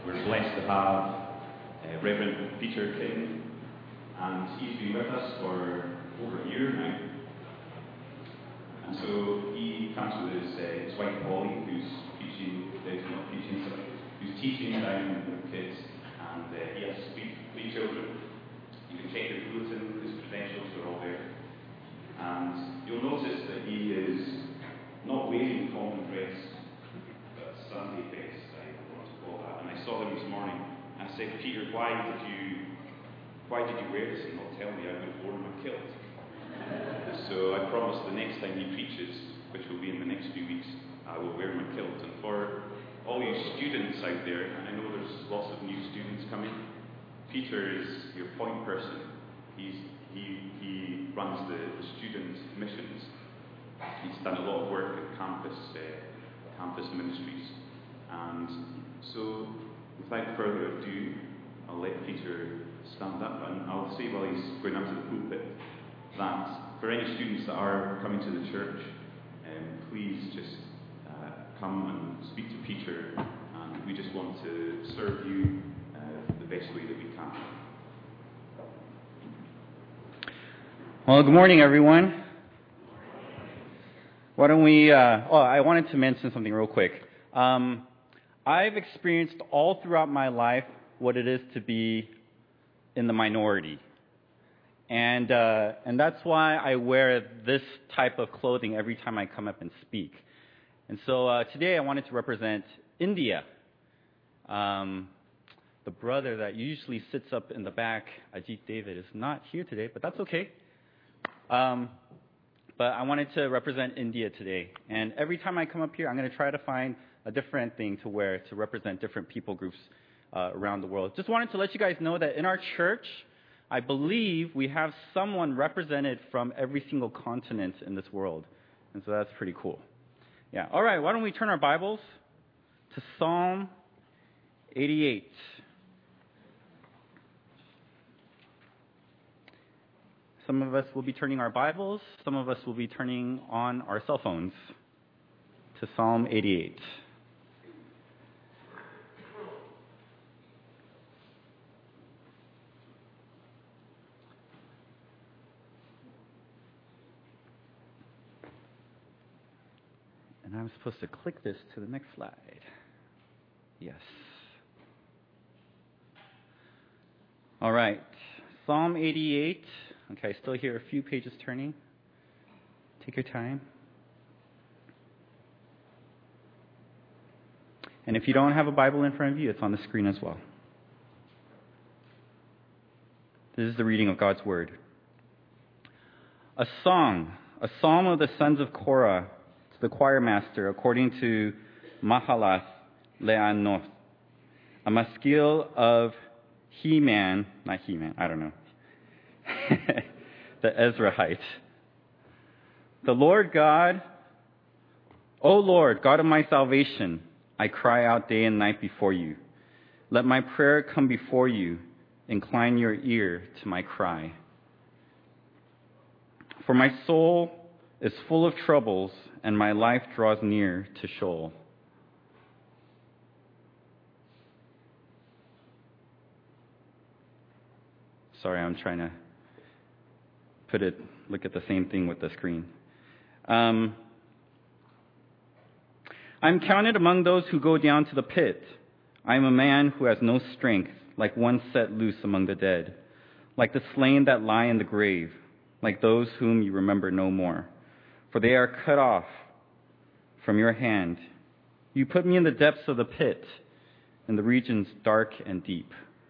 We're blessed to have Reverend Peter King, and he's been with us for over a year now. And so he comes with his wife Polly, who's teaching down with kids, and he has three children. You can check his bulletin, his credentials are all there. And you'll notice that he is not wearing common dress, but Sunday best, I want to call that. And I saw him this morning, and I said, Peter, why did you wear this and not tell me? I would have worn my kilt. So I promise the next time he preaches, which will be in the next few weeks, I will wear my kilt. And for all you students out there, and I know there's lots of new students coming, Peter is your point person. He runs the student missions. He's done a lot of work at campus ministries. And so, without further ado, I'll let Peter stand up, and I'll say while he's going up to the pulpit that for any students that are coming to the church, please just come and speak to Peter, and we just want to serve you the best way that we can. Well, good morning, everyone. Why don't we, I wanted to mention something real quick. I've experienced all throughout my life what it is to be in the minority. And that's why I wear this type of clothing every time I come up and speak. And so today I wanted to represent India. The brother that usually sits up in the back, Ajit David, is not here today, but that's okay. But I wanted to represent India today. And every time I come up here, I'm going to try to find a different thing to wear to represent different people groups around the world. Just wanted to let you guys know that in our church, I believe we have someone represented from every single continent in this world. And so that's pretty cool. Yeah. All right. Why don't we turn our Bibles to Psalm 88. Some of us will be turning our Bibles. Some of us will be turning on our cell phones to Psalm 88. And I'm supposed to click this to the next slide. Yes. All right. Psalm 88. Okay, I still hear a few pages turning. Take your time. And if you don't have a Bible in front of you, it's on the screen as well. This is the reading of God's Word. A psalm of the sons of Korah to the choir master, according to Mahalath Le'anoth, a maskil of I don't know. The Ezrahite. The Lord God, O Lord, God of my salvation, I cry out day and night before you. Let my prayer come before you. Incline your ear to my cry. For my soul is full of troubles, and my life draws near to Sheol. Sorry, I'm trying to look at the same thing with the screen. I'm counted among those who go down to the pit. I am a man who has no strength, like one set loose among the dead, like the slain that lie in the grave, like those whom you remember no more. For they are cut off from your hand. You put me in the depths of the pit, in the regions dark and deep.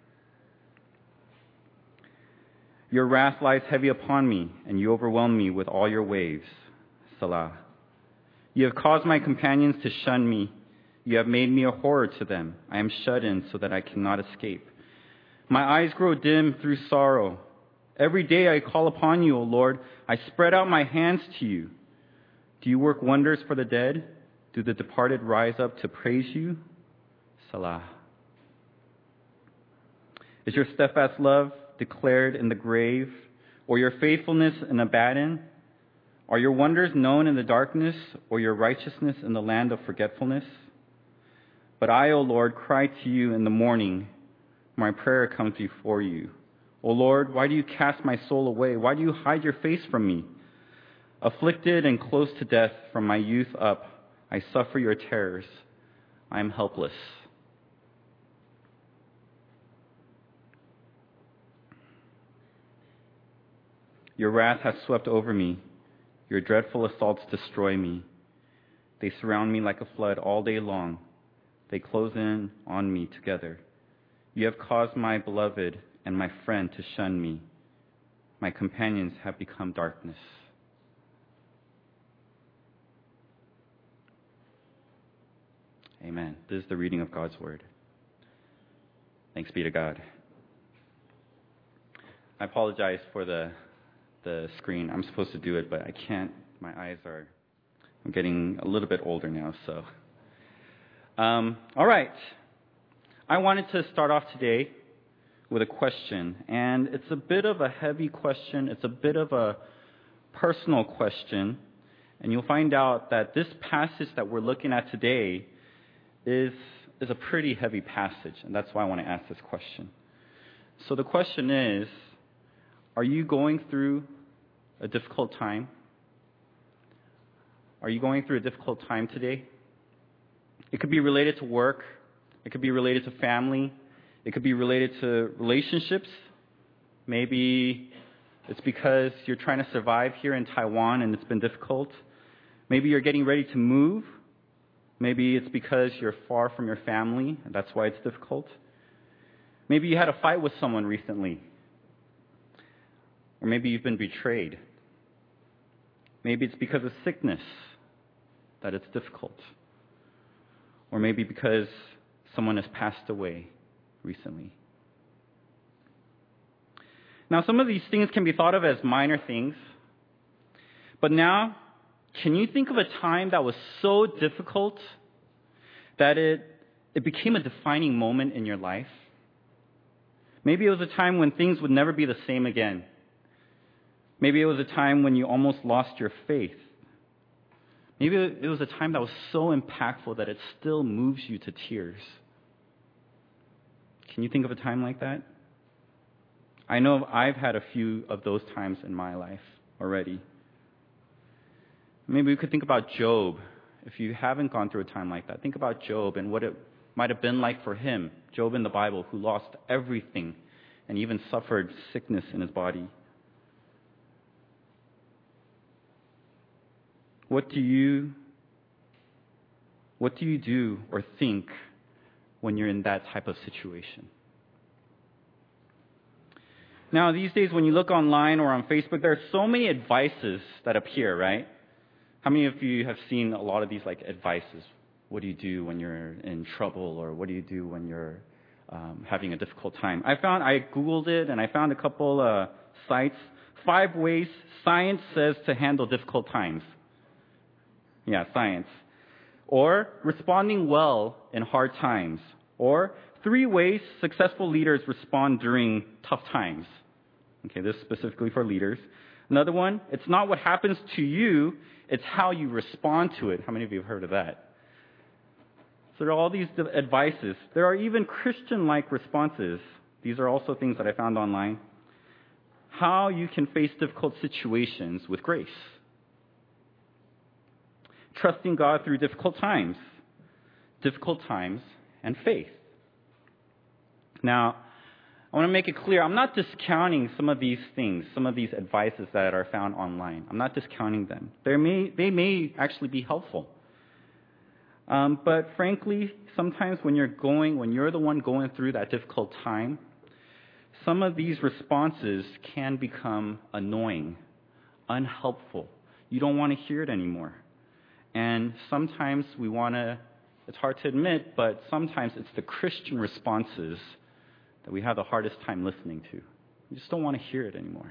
Your wrath lies heavy upon me, and you overwhelm me with all your waves. Salah. You have caused my companions to shun me. You have made me a horror to them. I am shut in so that I cannot escape. My eyes grow dim through sorrow. Every day I call upon you, O Lord. I spread out my hands to you. Do you work wonders for the dead? Do the departed rise up to praise you? Salah. Is your steadfast love declared in the grave, or your faithfulness in Abaddon? Are your wonders known in the darkness, or your righteousness in the land of forgetfulness? But I, O Lord, cry to you in the morning. My prayer comes before you. O Lord, why do you cast my soul away? Why do you hide your face from me? Afflicted and close to death from my youth up, I suffer your terrors. I am helpless. Your wrath has swept over me. Your dreadful assaults destroy me. They surround me like a flood all day long. They close in on me together. You have caused my beloved and my friend to shun me. My companions have become darkness. Amen. This is the reading of God's word. Thanks be to God. I apologize for the screen. I'm supposed to do it, but I can't. I'm getting a little bit older now, so. All right. I wanted to start off today with a question, and it's a bit of a heavy question. It's a bit of a personal question, and you'll find out that this passage that we're looking at today is a pretty heavy passage, and that's why I want to ask this question. So the question is, are you going through a difficult time? Are you going through a difficult time today? It could be related to work. It could be related to family. It could be related to relationships. Maybe it's because you're trying to survive here in Taiwan and it's been difficult. Maybe you're getting ready to move. Maybe it's because you're far from your family, and that's why it's difficult. Maybe you had a fight with someone recently. Or maybe you've been betrayed. Maybe it's because of sickness that it's difficult. Or maybe because someone has passed away recently. Now, some of these things can be thought of as minor things. But now, can you think of a time that was so difficult that it became a defining moment in your life? Maybe it was a time when things would never be the same again. Maybe it was a time when you almost lost your faith. Maybe it was a time that was so impactful that it still moves you to tears. Can you think of a time like that? I know I've had a few of those times in my life already. Maybe we could think about Job. If you haven't gone through a time like that, think about Job and what it might have been like for him, Job in the Bible, who lost everything and even suffered sickness in his body. What do you do or think when you're in that type of situation? Now, these days, when you look online or on Facebook, there are so many advices that appear, right? How many of you have seen a lot of these advices? What do you do when you're in trouble, or what do you do when you're having a difficult time? I Googled it, and I found a couple sites. 5 ways science says to handle difficult times. Yeah, science. Or responding well in hard times. Or 3 ways successful leaders respond during tough times. Okay, this is specifically for leaders. Another one, it's not what happens to you, it's how you respond to it. How many of you have heard of that? So there are all these advices. There are even Christian-like responses. These are also things that I found online. How you can face difficult situations with grace. Trusting God through difficult times, and faith. Now, I want to make it clear, I'm not discounting some of these things, some of these advices that are found online. I'm not discounting them. They may actually be helpful. But frankly, sometimes when you're the one going through that difficult time, some of these responses can become annoying, unhelpful. You don't want to hear it anymore. And sometimes it's hard to admit, but sometimes it's the Christian responses that we have the hardest time listening to. You just don't want to hear it anymore.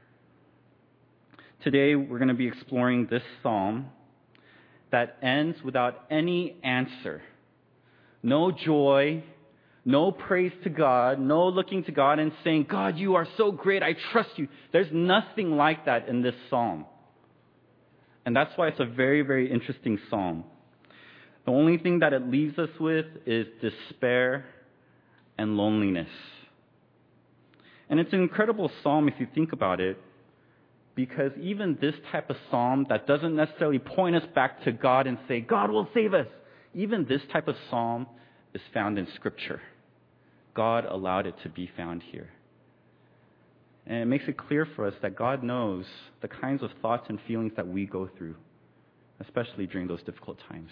Today, we're going to be exploring this psalm that ends without any answer. No joy, no praise to God, no looking to God and saying, God, you are so great, I trust you. There's nothing like that in this psalm. And that's why it's a very, very interesting psalm. The only thing that it leaves us with is despair and loneliness. And it's an incredible psalm if you think about it, because even this type of psalm that doesn't necessarily point us back to God and say, God will save us, even this type of psalm is found in Scripture. God allowed it to be found here. And it makes it clear for us that God knows the kinds of thoughts and feelings that we go through, especially during those difficult times.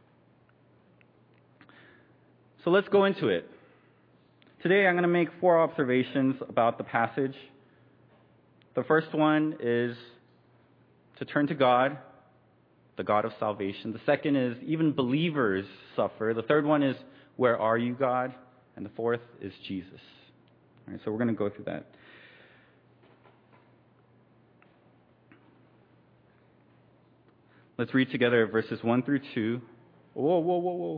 So let's go into it. Today I'm going to make 4 observations about the passage. The first one is to turn to God, the God of salvation. The second is even believers suffer. The third one is, where are you, God? And the fourth is Jesus. All right, so we're going to go through that. Let's read together verses 1 through 2. Whoa.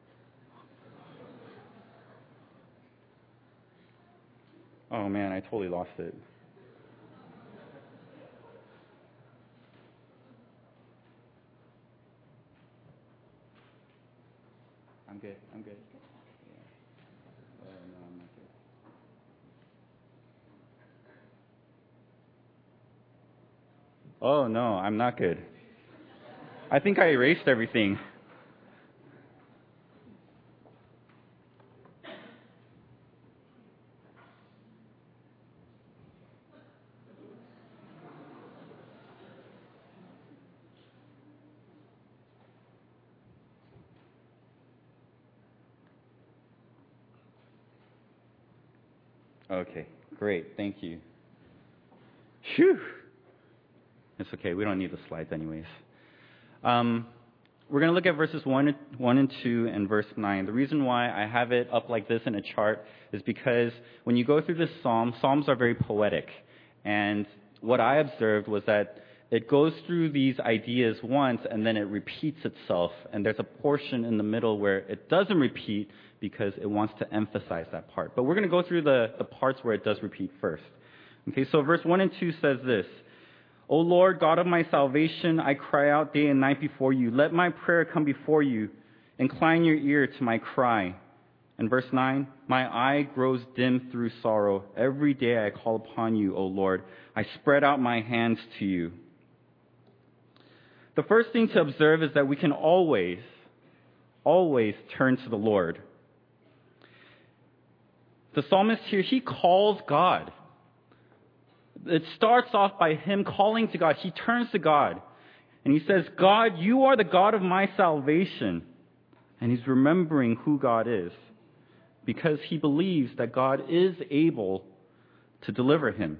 Oh man, I totally lost it. I'm good. Yeah. No, I'm not good. Oh no, I'm not good. I think I erased everything. Okay, great. Thank you. Phew. It's okay. We don't need the slides anyways. We're going to look at verses 1 and 2 and verse 9. The reason why I have it up like this in a chart is because when you go through this psalm, psalms are very poetic. And what I observed was that it goes through these ideas once and then it repeats itself. And there's a portion in the middle where it doesn't repeat because it wants to emphasize that part. But we're going to go through the parts where it does repeat first. Okay, so verse 1 and 2 says this. O Lord, God of my salvation, I cry out day and night before you. Let my prayer come before you. Incline your ear to my cry. And verse 9, my eye grows dim through sorrow. Every day I call upon you, O Lord. I spread out my hands to you. The first thing to observe is that we can always turn to the Lord. The psalmist here, he calls God. It starts off by him calling to God. He turns to God. And he says, God, you are the God of my salvation. And he's remembering who God is, because he believes that God is able to deliver him.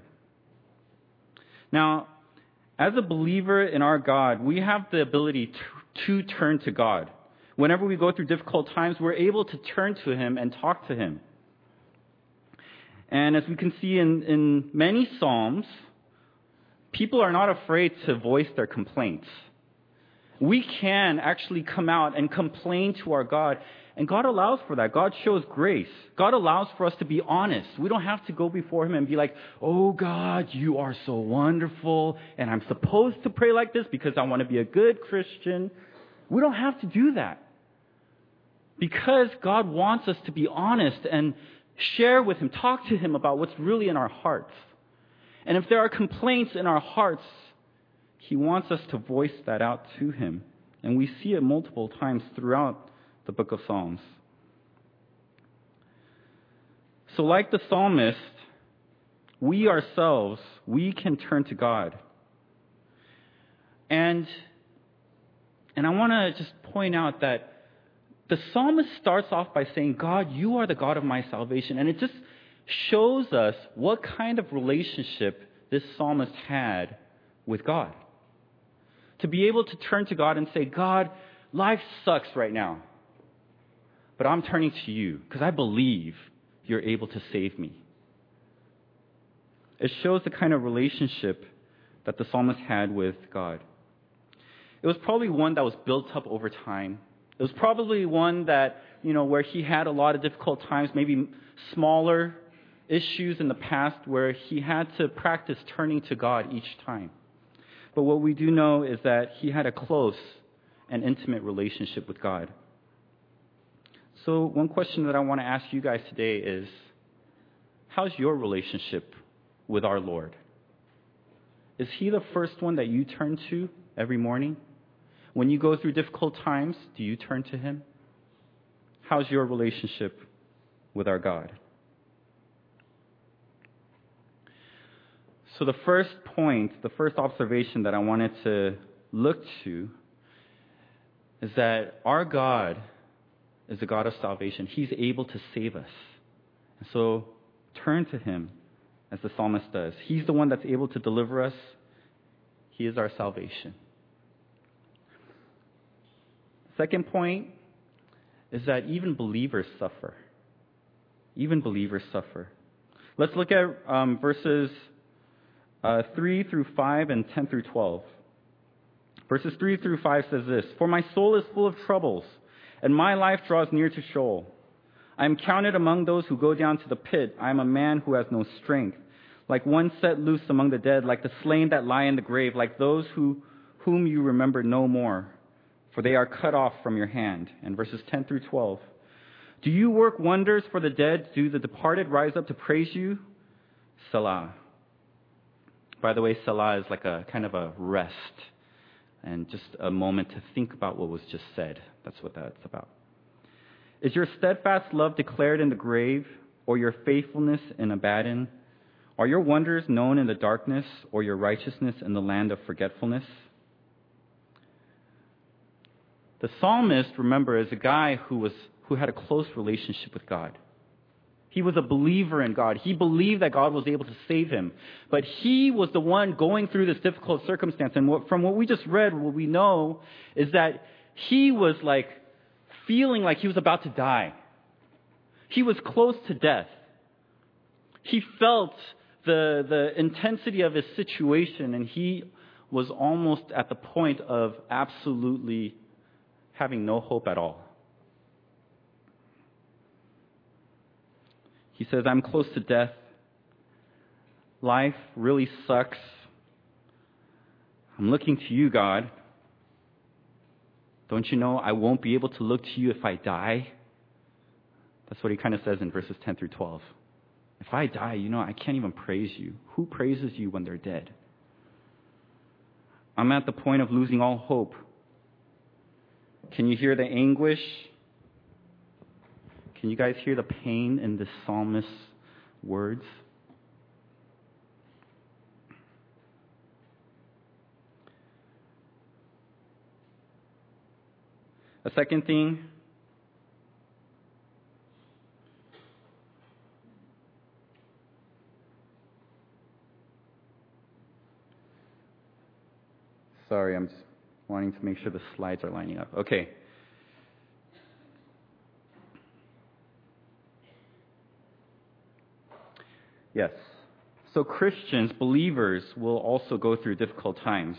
Now, as a believer in our God, we have the ability to turn to God. Whenever we go through difficult times, we're able to turn to him and talk to him. And as we can see in many psalms, people are not afraid to voice their complaints. We can actually come out and complain to our God, and God allows for that. God shows grace. God allows for us to be honest. We don't have to go before him and be like, oh God, you are so wonderful, and I'm supposed to pray like this because I want to be a good Christian. We don't have to do that, because God wants us to be honest and share with him, talk to him about what's really in our hearts. And if there are complaints in our hearts, he wants us to voice that out to him. And we see it multiple times throughout the book of Psalms. So like the psalmist, we ourselves, we can turn to God. And I want to just point out that the psalmist starts off by saying, God, you are the God of my salvation. And it just shows us what kind of relationship this psalmist had with God. To be able to turn to God and say, God, life sucks right now, but I'm turning to you because I believe you're able to save me. It shows the kind of relationship that the psalmist had with God. It was probably one that was built up over time. It was probably one that, where he had a lot of difficult times, maybe smaller issues in the past where he had to practice turning to God each time. But what we do know is that he had a close and intimate relationship with God. So one question that I want to ask you guys today is, how's your relationship with our Lord? Is He the first one that you turn to every morning? When you go through difficult times, do you turn to Him? How's your relationship with our God? So the first point, the first observation that I wanted to look to is that our God is a God of salvation. He's able to save us. And so turn to Him as the psalmist does. He's the one that's able to deliver us. He is our salvation. Second point is that even believers suffer. Even believers suffer. Let's look at verses 3 through 5 and 10 through 12. Verses 3 through 5 says this: "For my soul is full of troubles, and my life draws near to Sheol. I am counted among those who go down to the pit. I am a man who has no strength, like one set loose among the dead, like the slain that lie in the grave, like those whom you remember no more, for they are cut off from your hand." And verses 10 through 12. "Do you work wonders for the dead? Do the departed rise up to praise you? Selah." By the way, Selah is like a kind of a rest and just a moment to think about what was just said. That's what that's about. "Is your steadfast love declared in the grave, or your faithfulness in Abaddon? Are your wonders known in the darkness, or your righteousness in the land of forgetfulness?" The psalmist, remember, is a guy who had a close relationship with God. He was a believer in God. He believed that God was able to save him. But he was the one going through this difficult circumstance. And from what we just read, what we know is that he was like feeling like he was about to die. He was close to death. He felt the intensity of his situation, and he was almost at the point of absolutely having no hope at all. He says, "I'm close to death. Life really sucks. I'm looking to you, God. Don't you know I won't be able to look to you if I die?" That's what he kind of says in verses 10 through 12. If I die, I can't even praise you. Who praises you when they're dead? I'm at the point of losing all hope. Can you hear the anguish? Can you guys hear the pain in this psalmist's words? A second thing, sorry, I'm just wanting to make sure the slides are lining up. Okay. Yes. So Christians, believers, will also go through difficult times.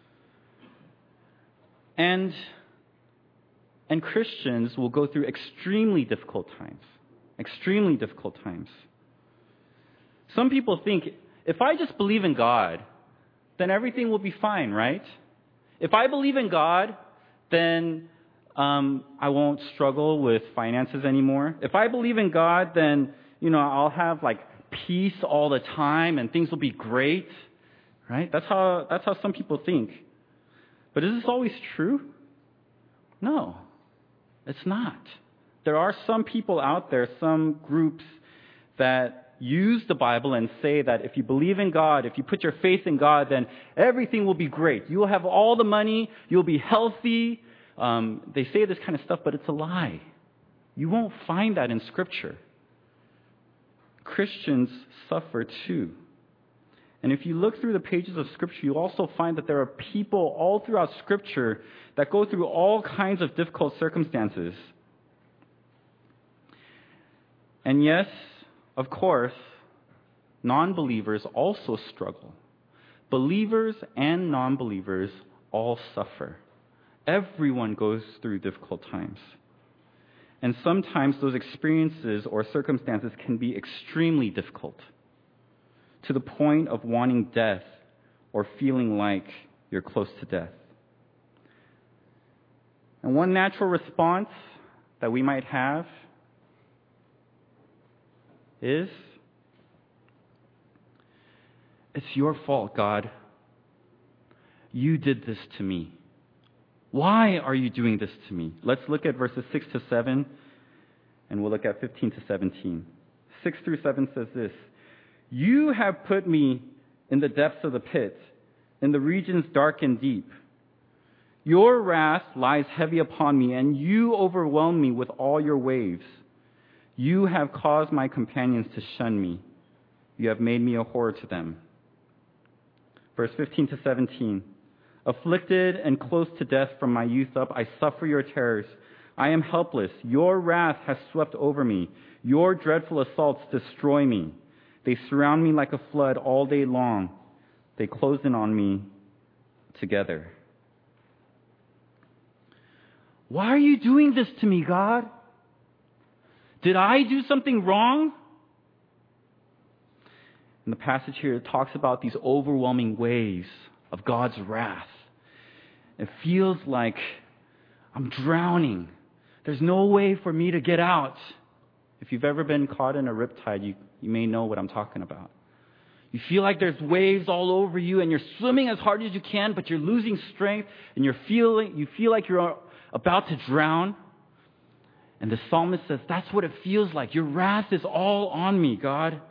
And Christians will go through extremely difficult times. Extremely difficult times. Some people think, if I just believe in God, then everything will be fine, right? If I believe in God, then I won't struggle with finances anymore. If I believe in God, then, I'll have peace all the time and things will be great, right? That's how some people think. But is this always true? No, it's not. There are some people out there, some groups that use the Bible and say that if you believe in God, if you put your faith in God, then everything will be great. You'll have all the money, you'll be healthy. They say this kind of stuff, but it's a lie. You won't find that in Scripture. Christians suffer too. And if you look through the pages of Scripture, you'll also find that there are people all throughout Scripture that go through all kinds of difficult circumstances. And yes, of course, non-believers also struggle. Believers and non-believers all suffer. Everyone goes through difficult times. And sometimes those experiences or circumstances can be extremely difficult, to the point of wanting death or feeling like you're close to death. And one natural response that we might have is, it's your fault, God. You did this to me. Why are you doing this to me? Let's look at verses 6 to 7, and we'll look at 15 to 17. 6 through 7 says this: You have put me in the depths of the pit, in the regions dark and deep. Your wrath lies heavy upon me, and you overwhelm me with all your waves. You have caused my companions to shun me. You have made me a horror to them. Verse 15 to 17. Afflicted and close to death from my youth up, I suffer your terrors. I am helpless. Your wrath has swept over me. Your dreadful assaults destroy me. They surround me like a flood all day long. They close in on me together. Why are you doing this to me, God? Did I do something wrong? In the passage here, it talks about these overwhelming waves of God's wrath. It feels like I'm drowning. There's no way for me to get out. If you've ever been caught in a riptide, you may know what I'm talking about. You feel like there's waves all over you, and you're swimming as hard as you can, but you're losing strength, and you feel like you're about to drown. And the psalmist says, that's what it feels like. Your wrath is all on me, God.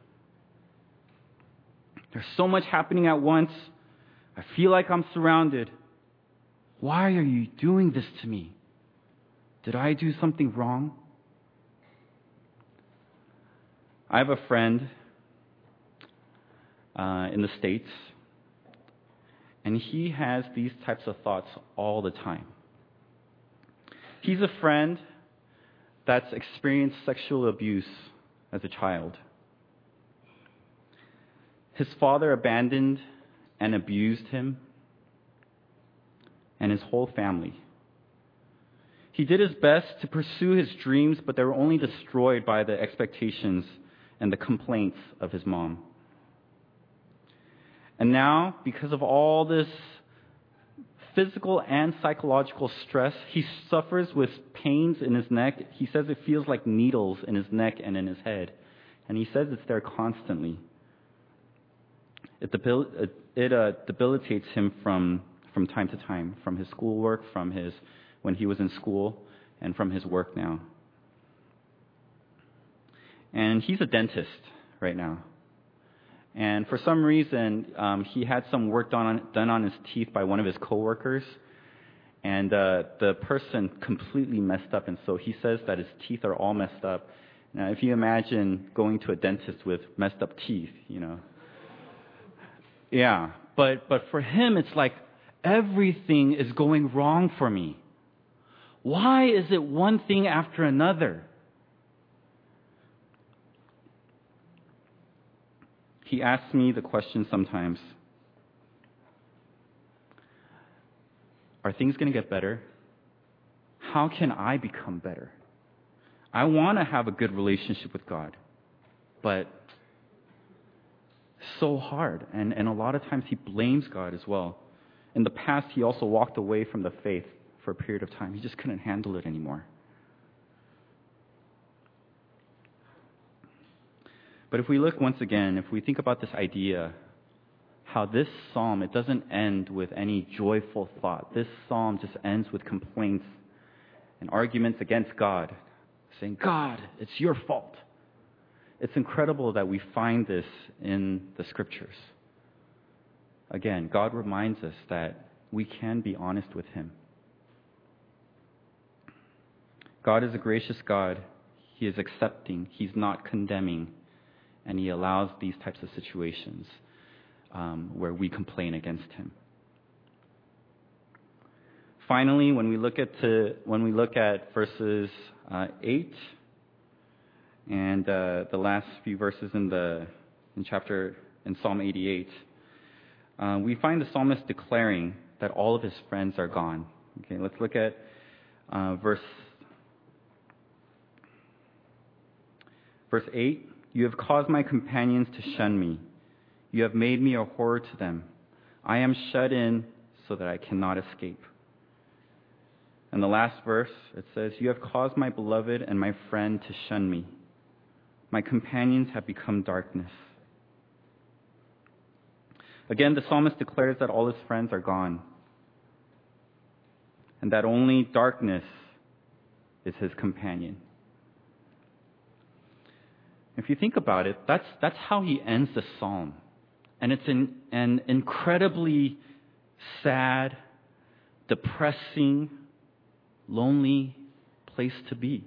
There's so much happening at once. I feel like I'm surrounded. Why are you doing this to me? Did I do something wrong? I have a friend in the States, and he has these types of thoughts all the time. He's a friend that's experienced sexual abuse as a child. His father abandoned and abused him and his whole family. He did his best to pursue his dreams, but they were only destroyed by the expectations and the complaints of his mom. And now, because of all this physical and psychological stress, he suffers with pains in his neck. He says it feels like needles in his neck and in his head. And he says it's there constantly. It debilitates him from time to time, from his schoolwork, when he was in school, and from his work now. And he's a dentist right now. And for some reason, he had some work done on his teeth by one of his coworkers, and the person completely messed up, and so he says that his teeth are all messed up. Now, if you imagine going to a dentist with messed up teeth, yeah. But for him, it's like everything is going wrong for me. Why is it one thing after another? He asks me the question sometimes, are things going to get better? How can I become better? I want to have a good relationship with God, but so hard. And a lot of times he blames God as well. In the past, he also walked away from the faith for a period of time. He just couldn't handle it anymore. But if we look once again, if we think about this idea, how this psalm, it doesn't end with any joyful thought. This psalm just ends with complaints and arguments against God, saying, God, it's your fault. It's incredible that we find this in the Scriptures. Again, God reminds us that we can be honest with Him. God is a gracious God. He is accepting. He's not condemning. And He allows these types of situations where we complain against Him. Finally, when we look at verses 8 and the last few verses in Psalm 88, we find the psalmist declaring that all of his friends are gone. Okay, let's look at verse 8. You have caused my companions to shun me. You have made me a horror to them. I am shut in so that I cannot escape. And the last verse, it says, "You have caused my beloved and my friend to shun me. My companions have become darkness." Again, the psalmist declares that all his friends are gone, and that only darkness is his companion. If you think about it, that's how he ends the psalm. And it's an incredibly sad, depressing, lonely place to be.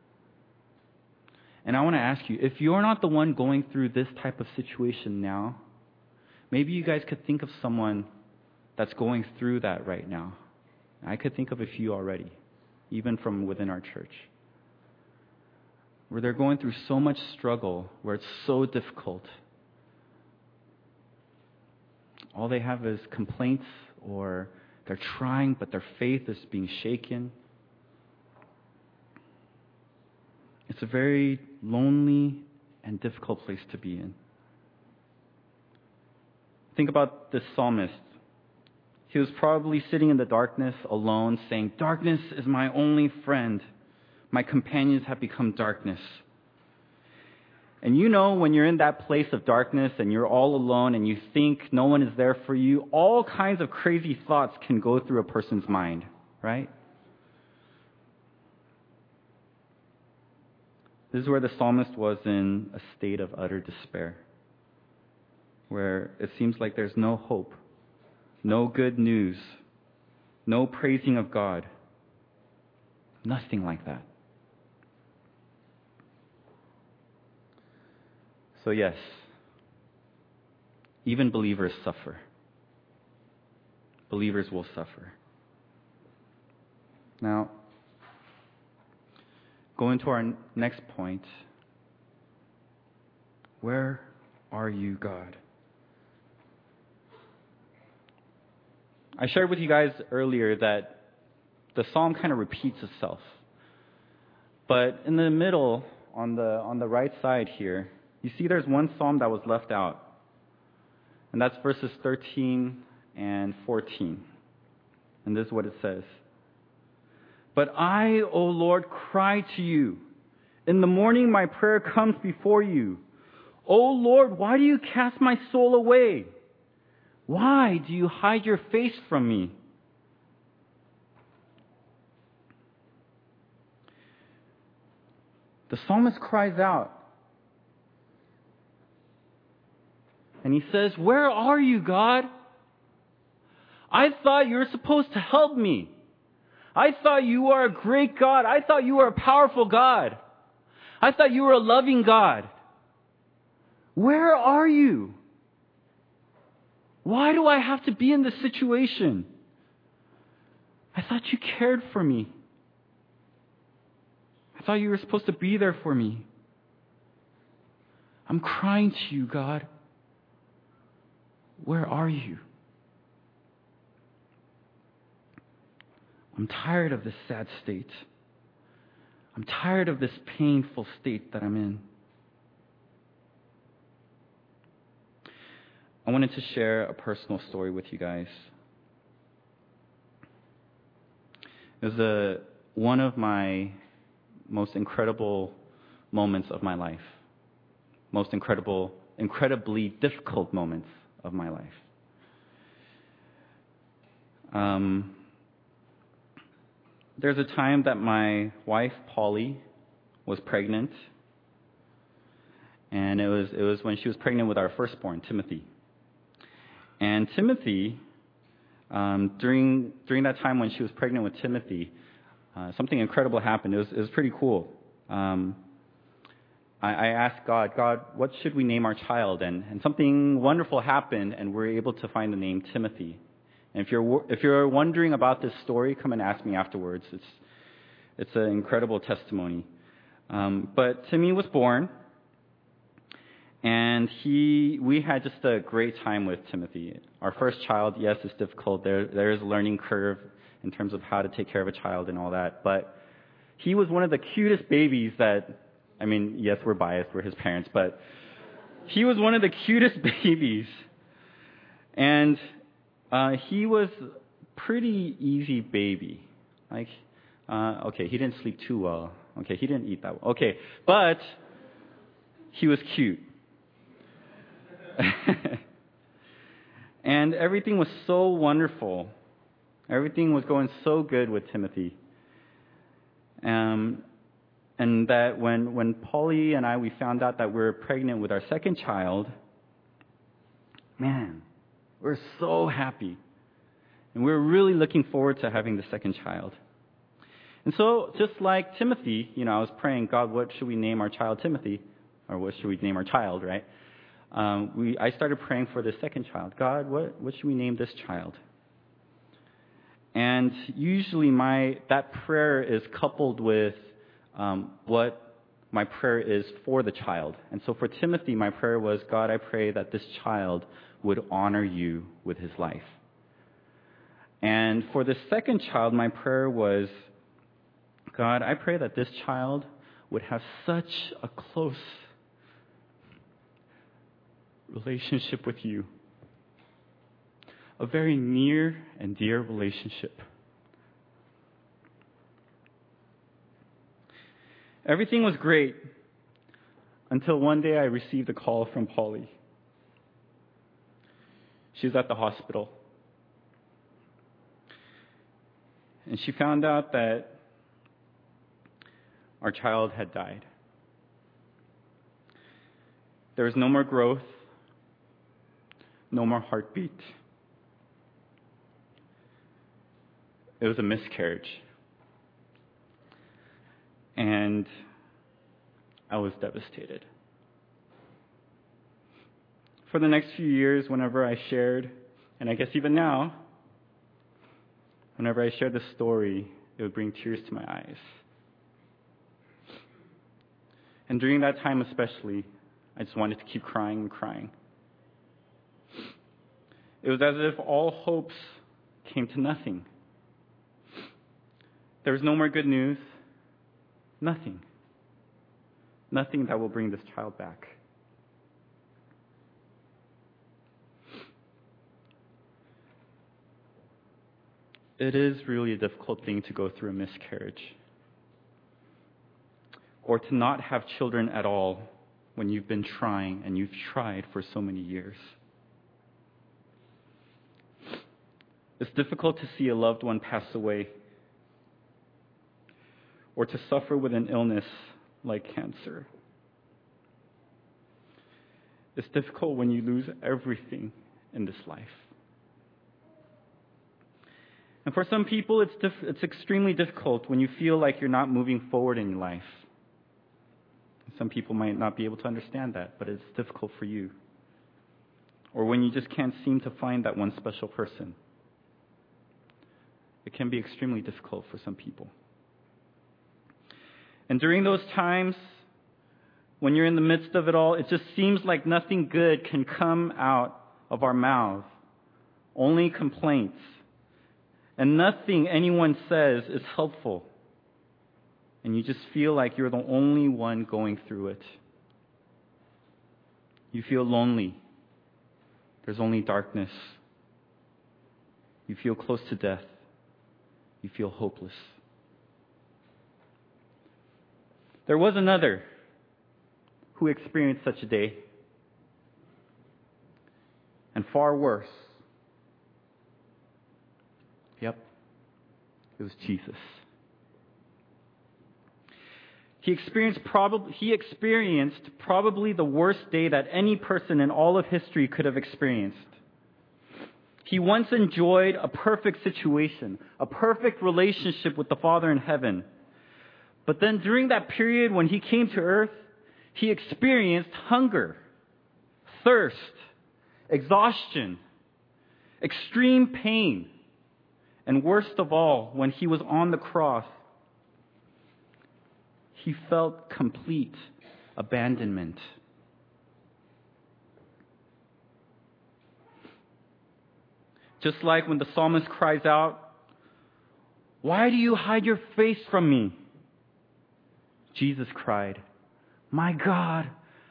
And I want to ask you, if you're not the one going through this type of situation now, maybe you guys could think of someone that's going through that right now. I could think of a few already, even from within our church, where they're going through so much struggle, where it's so difficult. All they have is complaints, or they're trying, but their faith is being shaken. It's a very lonely and difficult place to be in. Think about this psalmist. He was probably sitting in the darkness alone, saying, "Darkness is my only friend. My companions have become darkness." And you know, when you're in that place of darkness and you're all alone and you think no one is there for you, all kinds of crazy thoughts can go through a person's mind, right? This is where the psalmist was in a state of utter despair, where it seems like there's no hope, no good news, no praising of God, nothing like that. So yes, even believers suffer. Believers will suffer. Now, going to our next point. Where are you, God? I shared with you guys earlier that the psalm kind of repeats itself. But in the middle, on the right side here, you see there's one psalm that was left out. And that's verses 13 and 14. And this is what it says. "But I, O Lord, cry to you. In the morning my prayer comes before you. O Lord, why do you cast my soul away? Why do you hide your face from me?" The psalmist cries out. And he says, "Where are you, God? I thought you were supposed to help me. I thought you were a great God. I thought you were a powerful God. I thought you were a loving God. Where are you? Why do I have to be in this situation? I thought you cared for me. I thought you were supposed to be there for me. I'm crying to you, God. Where are you? I'm tired of this sad state. I'm tired of this painful state that I'm in." I wanted to share a personal story with you guys. It was one of my most incredible moments of my life. Most incredibly difficult moments of my life. There's a time that my wife, Polly, was pregnant. And it was when she was pregnant with our firstborn, Timothy. And Timothy, during that time when she was pregnant with Timothy, something incredible happened. It was pretty cool. I asked God, what should we name our child? And something wonderful happened, and we were able to find the name Timothy. And if you're wondering about this story, come and ask me afterwards. It's an incredible testimony. But Timmy was born, and we had just a great time with Timothy. Our first child, yes, it's difficult. There is a learning curve in terms of how to take care of a child and all that. But he was one of the cutest babies yes, we're biased, we're his parents, but he was one of the cutest babies. And he was pretty easy baby. Okay, he didn't sleep too well. Okay, he didn't eat that well. Okay, but he was cute. And everything was so wonderful. Everything was going so good with Timothy. And that when Polly and we found out that we were pregnant with our second child, man, we're so happy. And we're really looking forward to having the second child. And so, just like Timothy, I was praying, God, what should we name our child Timothy? Or what should we name our child, right? I started praying for the second child. God, what should we name this child? And usually that prayer is coupled with what my prayer is for the child. And so for Timothy, my prayer was, God, I pray that this child would honor you with his life. And for the second child, my prayer was, God, I pray that this child would have such a close relationship with you. A very near and dear relationship. Everything was great until one day I received a call from Polly. She was at the hospital. And she found out that our child had died. There was no more growth, no more heartbeat. It was a miscarriage. And I was devastated. For the next few years, whenever I shared, and I guess even now, whenever I shared the story, it would bring tears to my eyes. And during that time especially, I just wanted to keep crying and crying. It was as if all hopes came to nothing. There was no more good news. Nothing. Nothing that will bring this child back. It is really a difficult thing to go through a miscarriage. Or to not have children at all when you've been trying and you've tried for so many years. It's difficult to see a loved one pass away or to suffer with an illness like cancer. It's difficult when you lose everything in this life. And for some people, it's extremely difficult when you feel like you're not moving forward in your life. Some people might not be able to understand that, but it's difficult for you. Or when you just can't seem to find that one special person. It can be extremely difficult for some people. And during those times, when you're in the midst of it all, it just seems like nothing good can come out of our mouths. Only complaints. And nothing anyone says is helpful. And you just feel like you're the only one going through it. You feel lonely. There's only darkness. You feel close to death. You feel hopeless. There was another who experienced such a day, and far worse. Yep, it was Jesus. He experienced probably the worst day that any person in all of history could have experienced. He once enjoyed a perfect situation, a perfect relationship with the Father in heaven. But then during that period when he came to earth, he experienced hunger, thirst, exhaustion, extreme pain, and worst of all, when he was on the cross, he felt complete abandonment. Just like when the psalmist cries out, "Why do you hide your face from me?" Jesus cried, my God,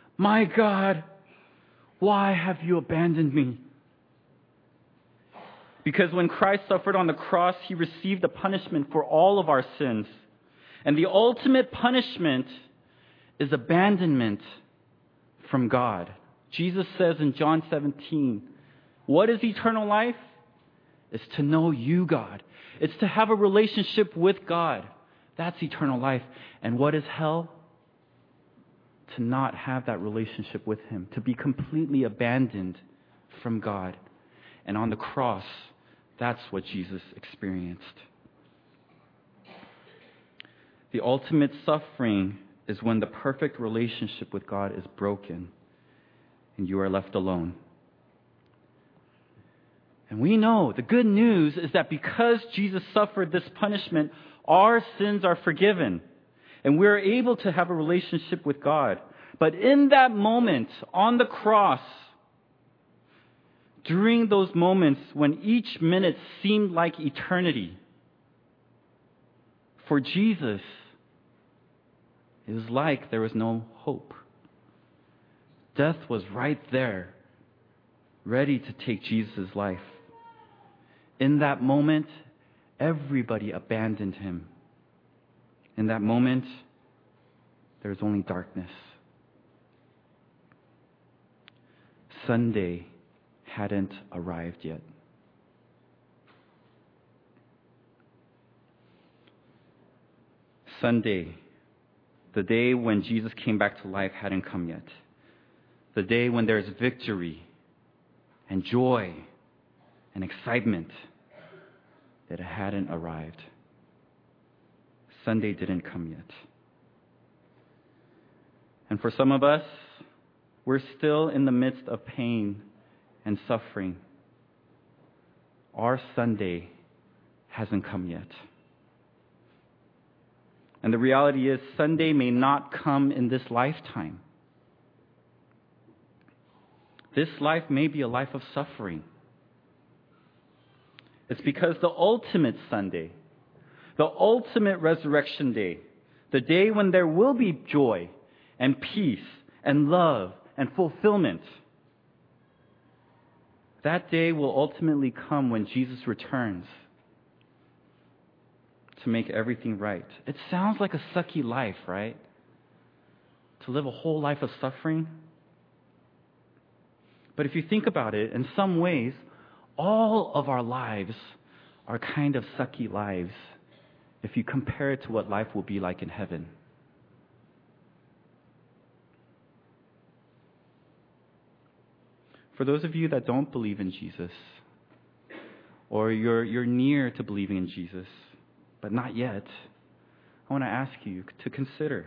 why have you abandoned me?" Because when Christ suffered on the cross, he received the punishment for all of our sins. And the ultimate punishment is abandonment from God. Jesus says in John 17, what is eternal life? It's to know you, God. It's to have a relationship with God. That's eternal life. And what is hell? To not have that relationship with him. To be completely abandoned from God. And on the cross, that's what Jesus experienced. The ultimate suffering is when the perfect relationship with God is broken and you are left alone. And we know the good news is that because Jesus suffered this punishment, our sins are forgiven and we're able to have a relationship with God. But in that moment on the cross, during those moments when each minute seemed like eternity, for Jesus, it was like there was no hope. Death was right there, ready to take Jesus' life. In that moment, everybody abandoned him. In that moment, there was only darkness. Sunday hadn't arrived yet. Sunday, the day when Jesus came back to life, hadn't come yet. The day when there's victory and joy and excitement, it hadn't arrived. Sunday didn't come yet. And for some of us, we're still in the midst of pain and suffering. Our Sunday hasn't come yet. And the reality is, Sunday may not come in this lifetime. This life may be a life of suffering. It's because the ultimate Sunday, the ultimate resurrection day, the day when there will be joy and peace and love and fulfillment, that day will ultimately come when Jesus returns to make everything right. It sounds like a sucky life, right? To live a whole life of suffering. But if you think about it, in some ways, all of our lives are kind of sucky lives if you compare it to what life will be like in heaven. For those of you that don't believe in Jesus, or you're near to believing in Jesus, but not yet, I want to ask you to consider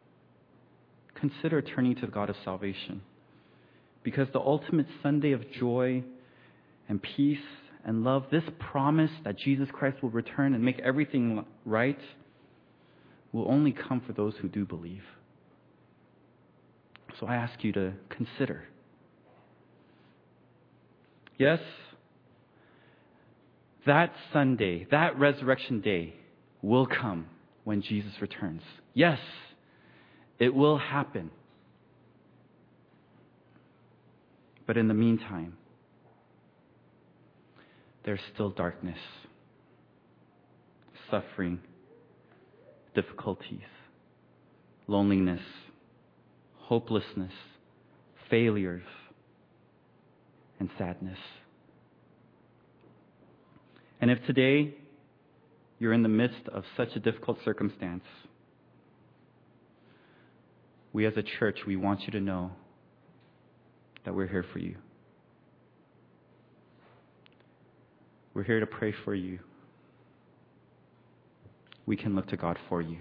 turning to the God of salvation. Because the ultimate Sunday of joy and peace and love, this promise that Jesus Christ will return and make everything right, will only come for those who do believe. So I ask you to consider. Yes, that Sunday, that resurrection day, will come when Jesus returns. Yes, it will happen. But in the meantime, there's still darkness, suffering, difficulties, loneliness, hopelessness, failures, and sadness. And if today you're in the midst of such a difficult circumstance, we as a church, we want you to know that we're here for you. We're here to pray for you. We can look to God for you.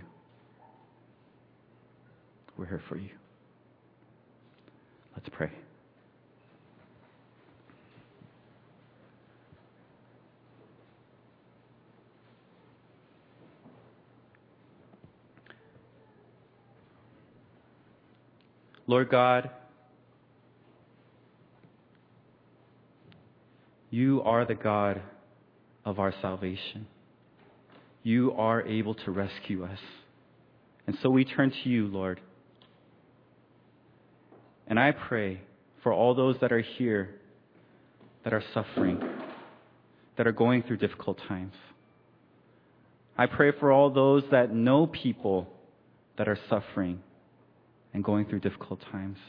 We're here for you. Let's pray. Lord God, you are the God of our salvation. You are able to rescue us. And so we turn to you, Lord. And I pray for all those that are here that are suffering, that are going through difficult times. I pray for all those that know people that are suffering and going through difficult times.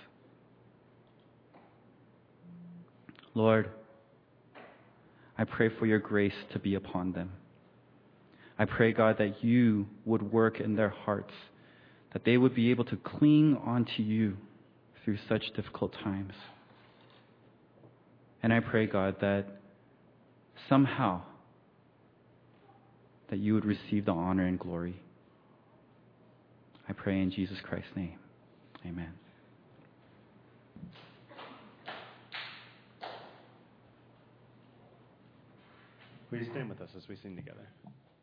Lord, I pray for your grace to be upon them. I pray, God, that you would work in their hearts, that they would be able to cling onto you through such difficult times. And I pray, God, that somehow that you would receive the honor and glory. I pray in Jesus Christ's name. Amen. Will you stand with us as we sing together?